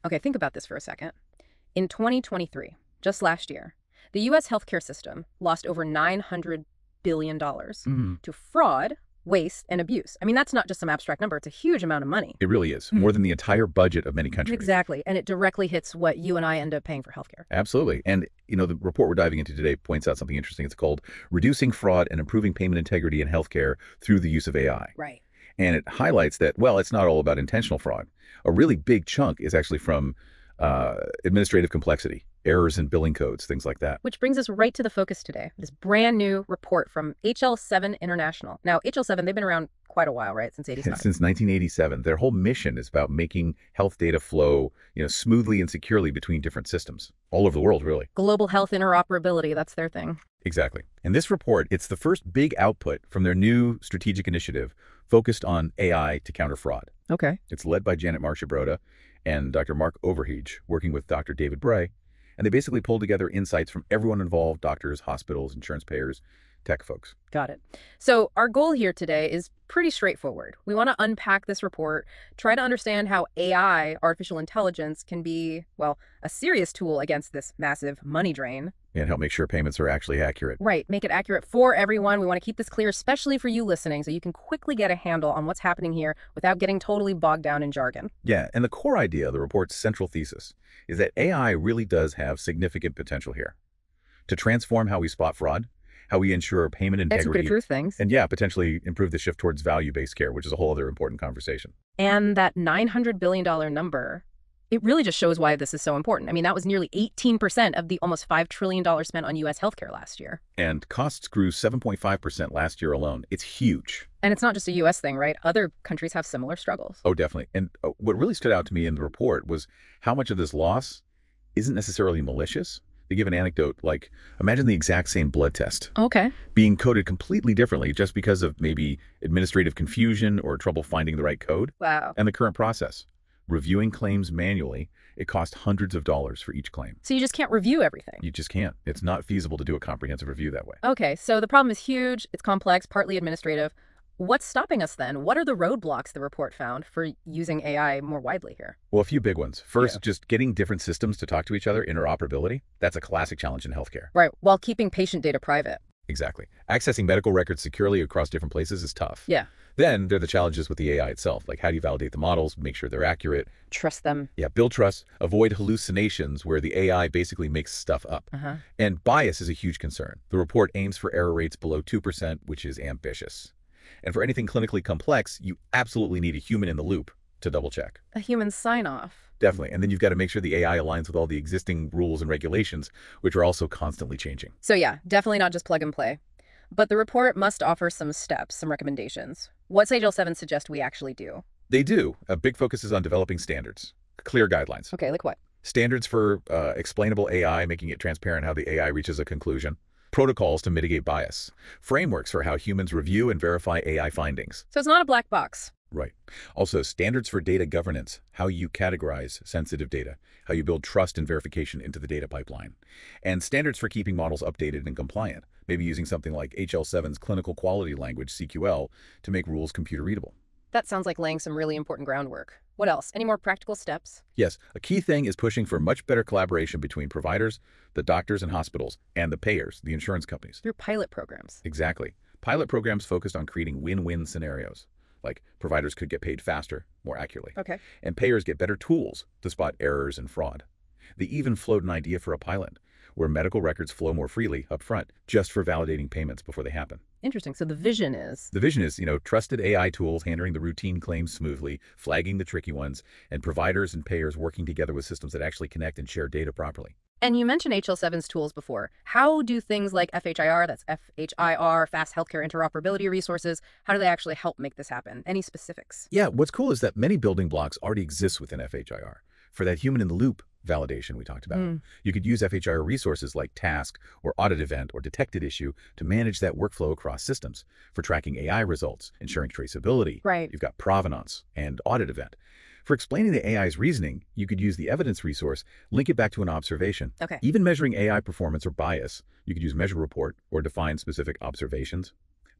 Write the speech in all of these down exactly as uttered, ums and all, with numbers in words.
Okay, think about this for a second. In twenty twenty-three, just last year, the U S healthcare system lost over nine hundred billion dollars Mm, to fraud, waste, and abuse. I mean, that's not just some abstract number, it's a huge amount of money. it really is. Mm. More than the entire budget of many countries. Exactly, and it directly hits what you and I end up paying for healthcare. Absolutely. And, you know, the report we're diving into today points out something interesting. It's called Reducing Fraud and Improving Payment Integrity in Healthcare Through the Use of A I. Right. And it highlights that, well, it's not all about intentional fraud. A really big chunk is actually from uh, administrative complexity, errors in billing codes, things like that. Which brings us right to the focus today, this brand new report from H L seven International. Now, H L seven, they've been around quite a while, right? Since eighty-five. Since nineteen eighty-seven, their whole mission is about making health data flow, you know, smoothly and securely between different systems all over the world, really. Global health interoperability, that's their thing. Exactly. And this report, it's the first big output from their new strategic initiative focused on A I to counter fraud. Okay. It's led by Janet Marcia-Broda and Doctor Mark Overheege, working with Doctor David Bray. And they basically pulled together insights from everyone involved: doctors, hospitals, insurance payers, tech folks. Got it. So our goal here today is pretty straightforward. We want to unpack this report, try to understand how A I, artificial intelligence, can be, well, a serious tool against this massive money drain. And help make sure payments are actually accurate. Right. Make it accurate for everyone. We want to keep this clear, especially for you listening, so you can quickly get a handle on what's happening here without getting totally bogged down in jargon. Yeah, and the core idea of the report's central thesis is that A I really does have significant potential here to transform how we spot fraud, how we ensure payment integrity. Execute truth things. And yeah, potentially improve the shift towards value-based care, which is a whole other important conversation. And that nine hundred billion dollars number, it really just shows why this is so important. I mean, that was nearly eighteen percent of the almost five trillion dollars spent on U S healthcare last year. And costs grew seven point five percent last year alone. It's huge. And it's not just a U S thing, right? Other countries have similar struggles. Oh, definitely. And uh, what really stood out to me in the report was how much of this loss isn't necessarily malicious. They give an anecdote like, imagine the exact same blood test Okay. being coded completely differently just because of maybe administrative confusion or trouble finding the right code. Wow. And the current process, reviewing claims manually, it costs hundreds of dollars for each claim. So you just can't review everything. You just can't. It's not feasible to do a comprehensive review that way. Okay, so the problem is huge, it's complex, partly administrative. What's stopping us then? What are the roadblocks the report found for using A I more widely here? Well, a few big ones. First, Yeah. just getting different systems to talk to each other, interoperability. That's a classic challenge in healthcare. Right, while keeping patient data private. Exactly. Accessing medical records securely across different places is tough. Yeah. Then there are the challenges with the A I itself, like how do you validate the models, make sure they're accurate. Trust them. Yeah, build trust, avoid hallucinations where the A I basically makes stuff up. Uh-huh. And bias is a huge concern. The report aims for error rates below two percent, which is ambitious. And for anything clinically complex, you absolutely need a human in the loop to double check. A human sign-off. Definitely. And then you've got to make sure the A I aligns with all the existing rules and regulations, which are also constantly changing. So yeah, definitely not just plug and play. But the report must offer some steps, some recommendations. What's H L seven suggest we actually do? They do. A big focus is on developing standards, clear guidelines. Okay, like what? Standards for uh, explainable A I, making it transparent how the A I reaches a conclusion. Protocols to mitigate bias. Frameworks for how humans review and verify A I findings. So it's not a black box. Right. Also, standards for data governance, how you categorize sensitive data, how you build trust and verification into the data pipeline. And standards for keeping models updated and compliant, maybe using something like H L seven's clinical quality language, C Q L, to make rules computer readable. That sounds like laying some really important groundwork. What else? Any more practical steps? Yes, a key thing is pushing for much better collaboration between providers, the doctors and hospitals, and the payers, the insurance companies. Through pilot programs. Exactly. Pilot programs focused on creating win-win scenarios, like providers could get paid faster, more accurately, Okay. and payers get better tools to spot errors and fraud. They even float an idea for a pilot, where medical records flow more freely up front, just for validating payments before they happen. Interesting. So the vision is... The vision is, you know, trusted A I tools handling the routine claims smoothly, flagging the tricky ones, and providers and payers working together with systems that actually connect and share data properly. And you mentioned H L seven's tools before. How do things like F H I R, that's F H I R, Fast Healthcare Interoperability Resources, how do they actually help make this happen? Any specifics? Yeah, what's cool is that many building blocks already exist within F H I R. For that human-in-the-loop validation we talked about, Mm. you could use F H I R resources like Task or Audit Event or Detected Issue to manage that workflow across systems. For tracking A I results, ensuring traceability, Right. you've got Provenance and Audit Event. For explaining the A I's reasoning, you could use the evidence resource, link it back to an observation. Okay. Even measuring A I performance or bias, you could use Measure Report or define specific observations.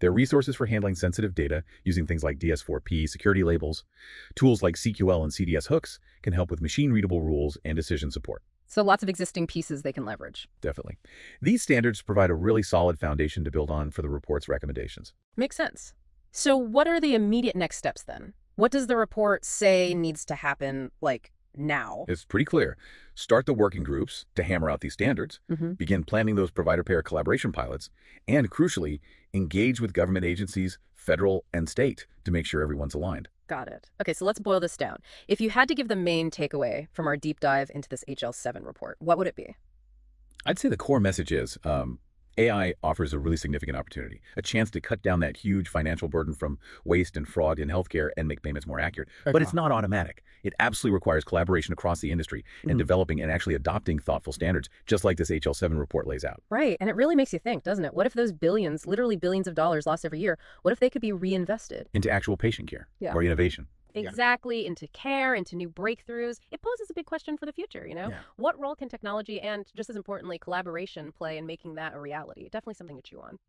They're resources for handling sensitive data using things like D S four P, security labels. Tools like C Q L and C D S hooks can help with machine-readable rules and decision support. So lots of existing pieces they can leverage. Definitely. These standards provide a really solid foundation to build on for the report's recommendations. Makes sense. So what are the immediate next steps then? What does the report say needs to happen, like, now? It's pretty clear. Start the working groups to hammer out these standards, Mm-hmm. begin planning those provider-payer collaboration pilots, and crucially, engage with government agencies, federal and state, to make sure everyone's aligned. Got it. Okay, so let's boil this down. If you had to give the main takeaway from our deep dive into this H L seven report, what would it be? I'd say the core message is um, A I offers a really significant opportunity, a chance to cut down that huge financial burden from waste and fraud in healthcare and make payments more accurate. But it's not automatic. It absolutely requires collaboration across the industry and Mhm. developing and actually adopting thoughtful standards, just like this H L seven report lays out. Right, and it really makes you think, doesn't it? What if those billions, literally billions of dollars lost every year, what if they could be reinvested? Into actual patient care Yeah. or innovation. Exactly, into care, into new breakthroughs. It poses a big question for the future, you know? Yeah. What role can technology and, just as importantly, collaboration play in making that a reality? Definitely something to chew on.